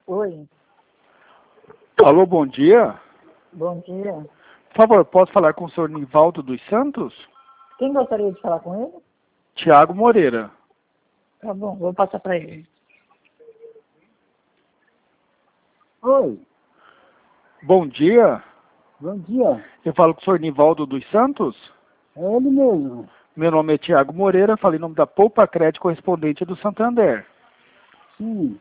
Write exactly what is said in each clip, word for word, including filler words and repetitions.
Oi, Alô, bom dia. bom dia. Por favor, posso falar com o senhor Nivaldo dos Santos? Quem gostaria de falar com ele? Tiago Moreira. Tá bom, vou passar para ele. Oi, Bom dia. bom dia. Eu falo com o senhor Nivaldo dos Santos? É ele mesmo. Meu nome é Tiago Moreira, falei em nome da Poupa Crédito correspondente do Santander. Sim.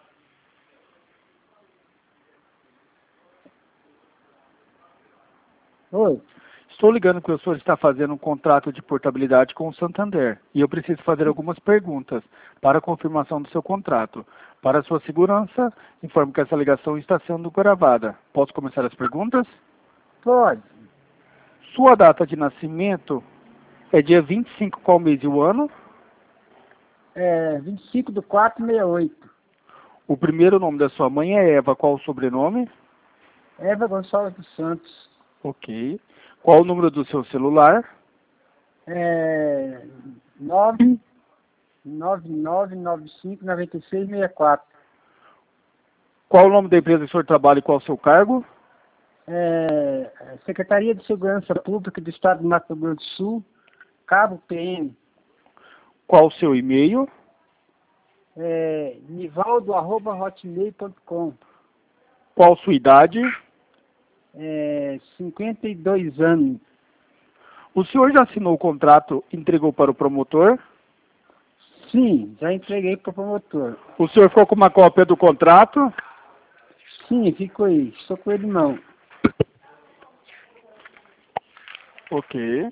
Oi, Estou ligando que o senhor está fazendo um contrato de portabilidade com o Santander e eu preciso fazer algumas perguntas para a confirmação do seu contrato. Para sua segurança, informo que essa ligação está sendo gravada. Posso começar as perguntas? pode. Sua data de nascimento é dia vinte e cinco, qual mês e o ano? É vinte e cinco do quatro sessenta e oito. O primeiro nome da sua mãe é Eva, qual o sobrenome? Eva Gonçalves dos Santos. Ok. Qual o número do seu celular? É nove nove nove nove cinco nove seis seis quatro. Qual o nome da empresa que o senhor trabalha e qual o seu cargo? É Secretaria de Segurança Pública do Estado do Mato Grosso do Sul, Cabo P M. Qual o seu e-mail? É nivaldo arroba hotmail ponto com. Qual sua idade? É cinquenta e dois anos. O senhor já assinou o contrato e entregou para o promotor? Sim, já entreguei para o promotor. O senhor ficou com uma cópia do contrato? Sim, fico aí. Estou com ele não. Ok.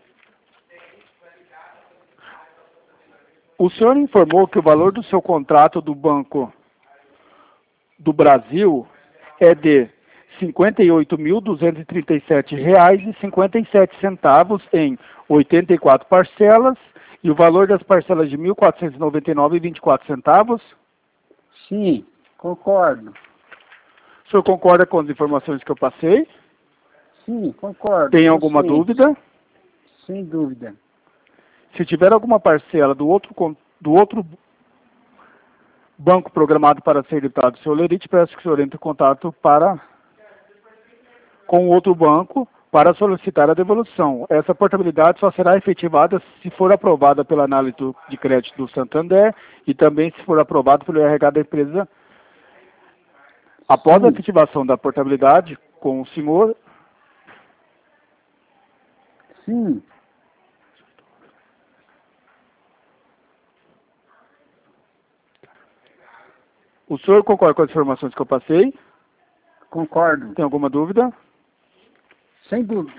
O senhor informou que o valor do seu contrato do Banco do Brasil é de cinquenta e oito mil duzentos e trinta e sete reais e cinquenta e sete centavos em oitenta e quatro parcelas e o valor das parcelas de mil quatrocentos e noventa e nove reais e vinte e quatro centavos? Sim, concordo. O senhor concorda com as informações que eu passei? Sim, concordo. Tem Tô alguma ciente. dúvida? Sem dúvida. Se tiver alguma parcela do outro, con- do outro banco programado para ser debitado, senhor Lerite, peço que o senhor entre em contato para, com o outro banco para solicitar a devolução. Essa portabilidade só será efetivada se for aprovada pela análise do- de crédito do Santander e também se for aprovado pelo R H da empresa. Após a Sim. efetivação da portabilidade com o senhor, Sim, o senhor concorda com as informações que eu passei? concordo. Tem alguma dúvida? Sem dúvida.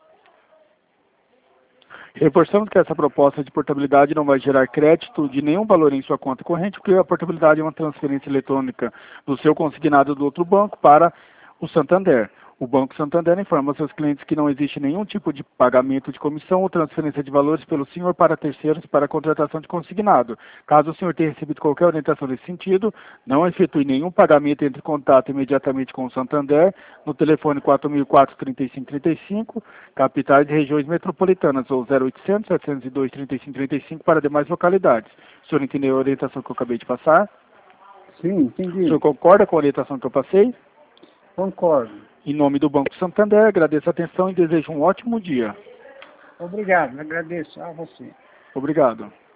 Reforçamos que essa proposta de portabilidade não vai gerar crédito de nenhum valor em sua conta corrente, porque a portabilidade é uma transferência eletrônica do seu consignado do outro banco para o Santander. O Banco Santander informa aos seus clientes que não existe nenhum tipo de pagamento de comissão ou transferência de valores pelo senhor para terceiros para a contratação de consignado. Caso o senhor tenha recebido qualquer orientação nesse sentido, não efetue nenhum pagamento, entre em contato imediatamente com o Santander no telefone quatro mil e quatro, trinta e cinco trinta e cinco, capitais e regiões metropolitanas, ou zero oitocentos, setecentos e dois, trinta e cinco trinta e cinco para demais localidades. O senhor entendeu a orientação que eu acabei de passar? Sim, O entendi. senhor concorda com a orientação que eu passei? Concordo. Em nome do Banco Santander, agradeço a atenção e desejo um ótimo dia. Obrigado, agradeço a você. Obrigado.